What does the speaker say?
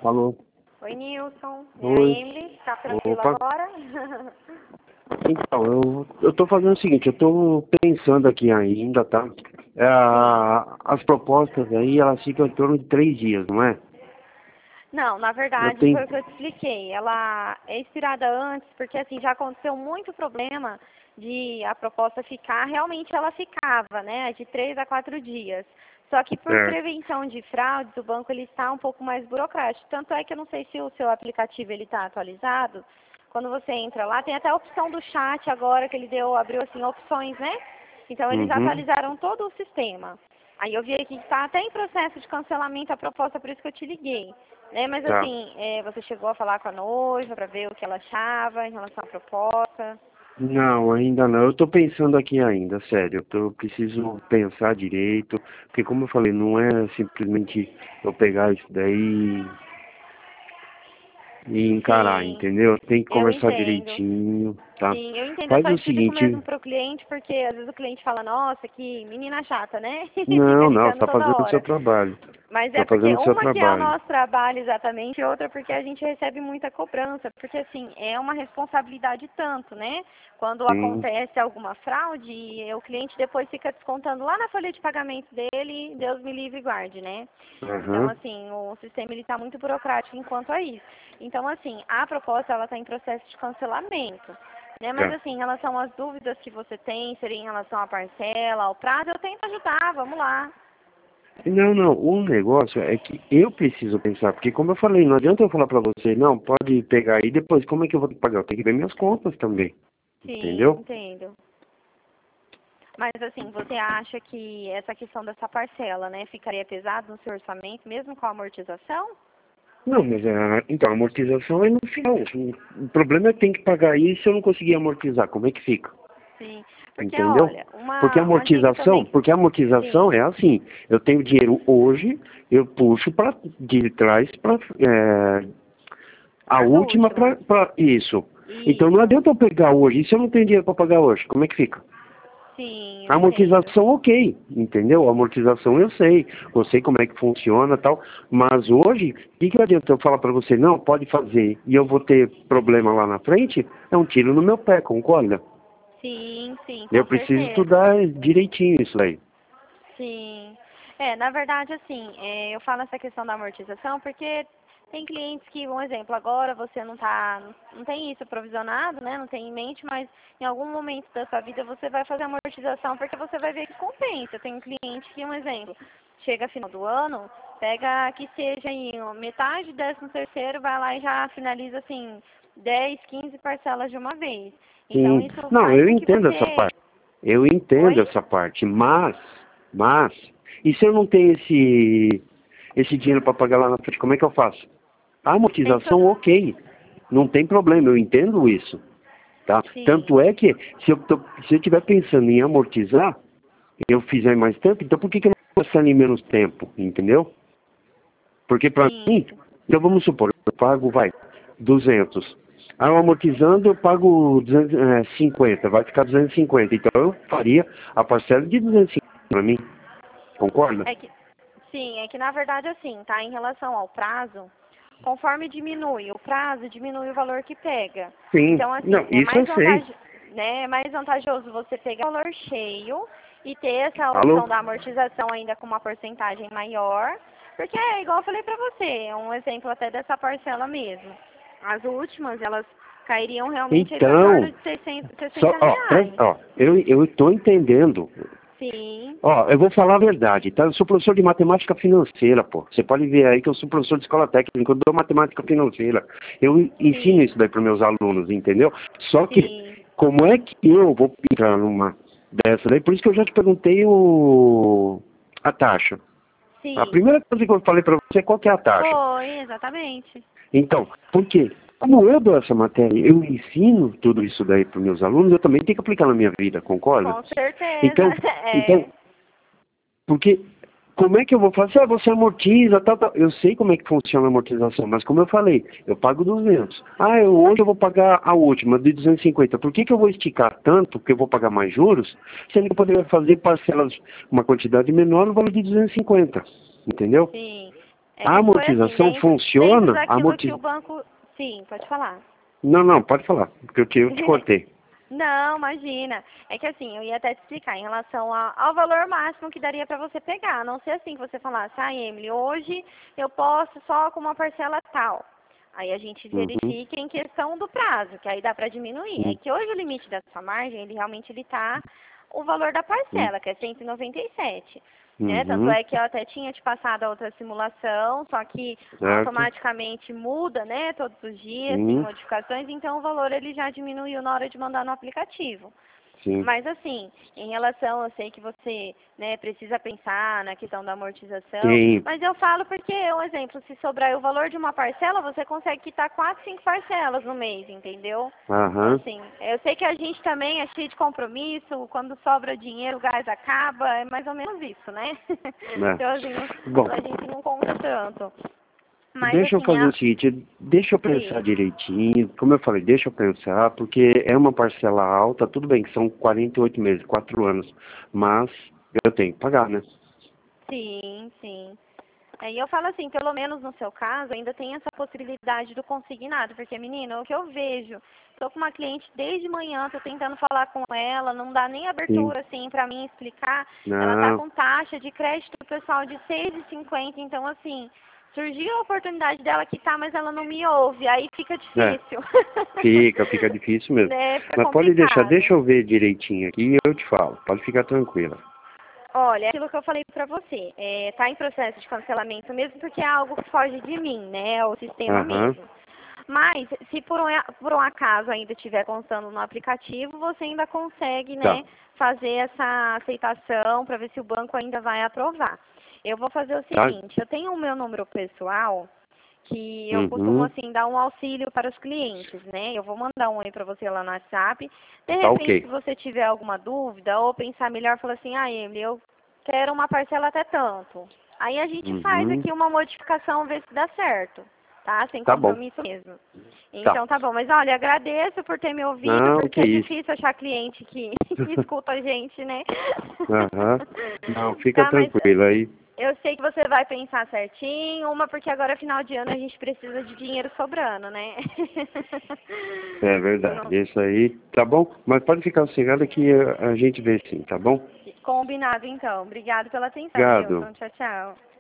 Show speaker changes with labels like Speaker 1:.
Speaker 1: Alô?
Speaker 2: Oi, Nilson. É a
Speaker 1: Oi.
Speaker 2: Emily. Tá tranquilo
Speaker 1: Opa.
Speaker 2: agora?
Speaker 1: Então, eu tô fazendo o seguinte, eu tô pensando aqui ainda, tá? As propostas aí, elas ficam em torno de 3 dias, não é?
Speaker 2: Não, na
Speaker 1: Eu
Speaker 2: verdade,
Speaker 1: tenho...
Speaker 2: foi o que eu te expliquei. Ela é expirada antes, porque assim, já aconteceu muito problema de a proposta ficar, realmente ela ficava, né, de 3 a 4 dias. Só que por
Speaker 1: Certo.
Speaker 2: prevenção de fraudes, o banco ele está um pouco mais burocrático. Tanto é que eu não sei se o seu aplicativo ele está atualizado. Quando você entra lá, tem até a opção do chat agora que ele abriu assim opções, né? Então eles
Speaker 1: Uhum.
Speaker 2: atualizaram todo o sistema. Aí eu vi aqui que está até em processo de cancelamento a proposta, por isso que eu te liguei. Né? Mas
Speaker 1: Tá.
Speaker 2: assim, você chegou a falar com a noiva para ver o que ela achava em relação à proposta?
Speaker 1: Não, ainda não. Eu tô pensando aqui ainda, sério. Eu preciso pensar direito, porque como eu falei, não é simplesmente eu pegar isso daí e encarar,
Speaker 2: Sim,
Speaker 1: entendeu? Tem que
Speaker 2: eu
Speaker 1: conversar
Speaker 2: entendo.
Speaker 1: direitinho, tá?
Speaker 2: Sim, eu entendo. Eu
Speaker 1: Faz
Speaker 2: só
Speaker 1: o
Speaker 2: explico
Speaker 1: seguinte,
Speaker 2: mesmo pro cliente, porque às vezes o cliente fala, nossa, que menina chata, né? Fica
Speaker 1: não, não, você
Speaker 2: ligando
Speaker 1: tá
Speaker 2: toda
Speaker 1: fazendo o seu
Speaker 2: hora.
Speaker 1: trabalho.
Speaker 2: Mas
Speaker 1: Tá
Speaker 2: é porque
Speaker 1: fazendo o seu
Speaker 2: uma que é o
Speaker 1: trabalho.
Speaker 2: nosso trabalho exatamente, e outra porque a gente recebe muita cobrança, porque assim, é uma responsabilidade tanto, né? Quando
Speaker 1: Sim.
Speaker 2: acontece alguma fraude, o cliente depois fica descontando lá na folha de pagamento dele, Deus me livre e guarde, né? Então,
Speaker 1: Aham.
Speaker 2: assim, o sistema ele está muito burocrático enquanto a isso. Então, assim, a proposta ela está em processo de cancelamento. Né? Mas
Speaker 1: Tá.
Speaker 2: assim, em relação às dúvidas que você tem, seria em relação à parcela, ao prazo, eu tento ajudar, vamos lá.
Speaker 1: Não, não, o negócio é que eu preciso pensar, porque como eu falei, não adianta eu falar pra você, não, pode pegar aí depois, como é que eu vou pagar? Eu tenho que ver minhas contas também,
Speaker 2: Sim,
Speaker 1: entendeu?
Speaker 2: entendo. Mas assim, você acha que essa questão dessa parcela, né, ficaria pesado no seu orçamento, mesmo com a amortização?
Speaker 1: Não, mas então, a amortização é no final. O problema é que tem que pagar isso se eu não conseguir amortizar, como é que fica?
Speaker 2: Sim, porque
Speaker 1: Entendeu?
Speaker 2: olha,
Speaker 1: Porque
Speaker 2: uma dica também.
Speaker 1: a amortização
Speaker 2: Sim,
Speaker 1: é assim, eu tenho dinheiro hoje, eu puxo para de trás para a
Speaker 2: as
Speaker 1: última
Speaker 2: últimas.
Speaker 1: para isso. Então não
Speaker 2: Isso.
Speaker 1: adianta eu pegar hoje. E se eu não tenho dinheiro para pagar hoje, como é que fica?
Speaker 2: Sim, eu
Speaker 1: A
Speaker 2: entendo.
Speaker 1: amortização, ok, entendeu? A amortização eu sei como é que funciona e tal. Mas hoje, o que adianta eu falar para você, não, pode fazer, e eu vou ter problema lá na frente? É um tiro no meu pé, concorda?
Speaker 2: Sim, sim,
Speaker 1: Eu
Speaker 2: com
Speaker 1: preciso
Speaker 2: certeza.
Speaker 1: estudar direitinho isso aí.
Speaker 2: Sim. Na verdade, assim, eu falo essa questão da amortização porque tem clientes que, um exemplo, agora você não tem isso provisionado, né? Não tem em mente, mas em algum momento da sua vida você vai fazer amortização porque você vai ver que compensa. Tem um cliente que, um exemplo, chega final do ano, pega que seja aí metade, 13º, vai lá e já finaliza assim 10, 15 parcelas de uma vez. Então
Speaker 1: Sim,
Speaker 2: isso
Speaker 1: não,
Speaker 2: faz
Speaker 1: eu
Speaker 2: com que
Speaker 1: entendo essa
Speaker 2: você...
Speaker 1: parte. Eu entendo
Speaker 2: Oi?
Speaker 1: essa parte, mas, e se eu não tenho esse dinheiro para pagar lá na frente, como é que eu faço? A
Speaker 2: Tem to...
Speaker 1: amortização, ok, não tem problema, eu entendo isso, tá?
Speaker 2: Sim.
Speaker 1: Tanto é que se eu estiver pensando em amortizar, eu fizer mais tempo, então por que eu não vou gastar em menos tempo, entendeu? Porque para
Speaker 2: Sim,
Speaker 1: mim, então vamos supor, eu pago, vai, 200. Aí eu amortizando eu pago 250, vai ficar 250. Então eu faria a parcela de 250 para mim, concorda?
Speaker 2: é que, sim, é que na verdade assim, tá? Em relação ao prazo, conforme diminui o prazo, diminui o valor que pega.
Speaker 1: Sim,
Speaker 2: Então,
Speaker 1: não,
Speaker 2: assim,
Speaker 1: isso eu sei.
Speaker 2: é mais vantajoso você pegar o valor cheio e ter essa
Speaker 1: Alô?
Speaker 2: opção da amortização ainda com uma porcentagem maior, porque é igual eu falei pra você, é um exemplo até dessa parcela mesmo. As últimas, elas cairiam realmente ali em torno
Speaker 1: Então,
Speaker 2: de 600,
Speaker 1: só,
Speaker 2: 60
Speaker 1: ó,
Speaker 2: reais.
Speaker 1: eu estou entendendo.
Speaker 2: Sim,
Speaker 1: Ó, eu vou falar a verdade, tá? Eu sou professor de matemática financeira, pô. Você pode ver aí que eu sou professor de escola técnica, eu dou matemática financeira. Eu ensino
Speaker 2: sim,
Speaker 1: isso daí para meus alunos, entendeu? Só que,
Speaker 2: sim,
Speaker 1: como é que eu vou entrar numa dessa daí? Por isso que eu já te perguntei a taxa. A
Speaker 2: sim.
Speaker 1: primeira coisa que eu falei para você é qual que é a taxa.
Speaker 2: Foi, exatamente.
Speaker 1: Então, por quê? Como eu dou essa matéria, eu ensino tudo isso daí para meus alunos, eu também tenho que aplicar na minha vida, concorda?
Speaker 2: Com certeza.
Speaker 1: Então, então, porque como é que eu vou fazer? Ah, você amortiza, tal, tal. Eu sei como é que funciona a amortização, mas como eu falei, eu pago 200. Ah, hoje eu vou pagar a última, de 250. Por que que eu vou esticar tanto, que eu vou pagar mais juros, sendo que eu poderia fazer parcelas, uma quantidade menor no valor de 250? Entendeu?
Speaker 2: Sim. É
Speaker 1: A
Speaker 2: que foi assim,
Speaker 1: amortização
Speaker 2: dentro
Speaker 1: funciona?
Speaker 2: daquilo que o banco... Sim, pode falar.
Speaker 1: Não, não, pode falar, porque eu te cortei.
Speaker 2: Não, imagina. É que assim, eu ia até te explicar em relação ao valor máximo que daria para você pegar. A não ser assim que você falasse, ah, Emily, hoje eu posso só com uma parcela tal. Aí a gente
Speaker 1: Uhum.
Speaker 2: verifica em questão do prazo, que aí dá para diminuir. É
Speaker 1: Uhum.
Speaker 2: que hoje o limite da sua margem, ele realmente ele tá o valor da parcela, que é 197. Né? Tanto
Speaker 1: Uhum.
Speaker 2: é que eu até tinha te passado a outra simulação, só que
Speaker 1: Certo?
Speaker 2: automaticamente muda, né, todos os dias, tem
Speaker 1: Sim,
Speaker 2: modificações, então o valor ele já diminuiu na hora de mandar no aplicativo.
Speaker 1: sim.
Speaker 2: Mas assim, em relação, eu sei que você, né, precisa pensar na questão da amortização,
Speaker 1: Tem.
Speaker 2: mas eu falo porque, um exemplo, se sobrar o valor de uma parcela, você consegue quitar 4, 5 parcelas no mês, entendeu? Então,
Speaker 1: Aham.
Speaker 2: assim, eu sei que a gente também é cheio de compromisso, quando sobra dinheiro, o gás acaba, é mais ou menos isso, né?
Speaker 1: Né?
Speaker 2: Então, assim,
Speaker 1: Bom,
Speaker 2: a gente não conta tanto. Mas,
Speaker 1: deixa eu
Speaker 2: assim,
Speaker 1: fazer o seguinte, deixa eu pensar
Speaker 2: sim,
Speaker 1: direitinho, como eu falei, deixa eu pensar, porque é uma parcela alta, tudo bem que são 48 meses, 4 anos, mas eu tenho que pagar, né?
Speaker 2: sim, sim. É, e eu falo assim, pelo menos no seu caso, ainda tem essa possibilidade do consignado, porque, menina, o que eu vejo, estou com uma cliente desde manhã, estou tentando falar com ela, não dá nem
Speaker 1: Sim.
Speaker 2: abertura, assim, para mim explicar, ela tá
Speaker 1: Não,
Speaker 2: com taxa de crédito pessoal de 6,50, então, assim, surgiu a oportunidade dela quitar, mas ela não me ouve, aí fica
Speaker 1: é,
Speaker 2: difícil.
Speaker 1: fica difícil mesmo.
Speaker 2: Né, fica
Speaker 1: Mas pode deixar,
Speaker 2: complicado.
Speaker 1: deixa eu ver direitinho aqui e eu te falo, pode ficar tranquila.
Speaker 2: Olha, é aquilo que eu falei pra você, tá em processo de cancelamento mesmo porque é algo que foge de mim, né, é o sistema
Speaker 1: Aham,
Speaker 2: mesmo. Mas, se por um acaso ainda estiver constando no aplicativo, você ainda consegue,
Speaker 1: tá,
Speaker 2: né, fazer essa aceitação para ver se o banco ainda vai aprovar. Eu vou fazer o
Speaker 1: tá?
Speaker 2: seguinte, eu tenho o meu número pessoal, que eu costumo,
Speaker 1: Uhum,
Speaker 2: assim, dar um auxílio para os clientes, né? Eu vou mandar um oi para você lá no WhatsApp. De
Speaker 1: tá
Speaker 2: repente, se
Speaker 1: ok.
Speaker 2: você tiver alguma dúvida ou pensar melhor, fala assim, ah, Emily, eu quero uma parcela até tanto. Aí a gente faz
Speaker 1: Uhum,
Speaker 2: aqui uma modificação, ver se dá certo, tá? Sem
Speaker 1: tá bom,
Speaker 2: compromisso mesmo.
Speaker 1: tá.
Speaker 2: Então tá bom, mas olha, agradeço por ter me ouvido,
Speaker 1: Não,
Speaker 2: porque
Speaker 1: que
Speaker 2: é
Speaker 1: isso.
Speaker 2: difícil achar cliente que escuta a gente, né?
Speaker 1: Aham, não, fica
Speaker 2: Tá, mas
Speaker 1: tranquilo aí.
Speaker 2: eu sei que você vai pensar certinho, uma porque agora é final de ano a gente precisa de dinheiro sobrando, né?
Speaker 1: É
Speaker 2: Não,
Speaker 1: verdade, isso aí, tá bom? Mas pode ficar sossegado que a gente vê sim, tá bom?
Speaker 2: combinado então. Obrigado pela atenção,
Speaker 1: Obrigado.
Speaker 2: Nilson. Tchau, tchau.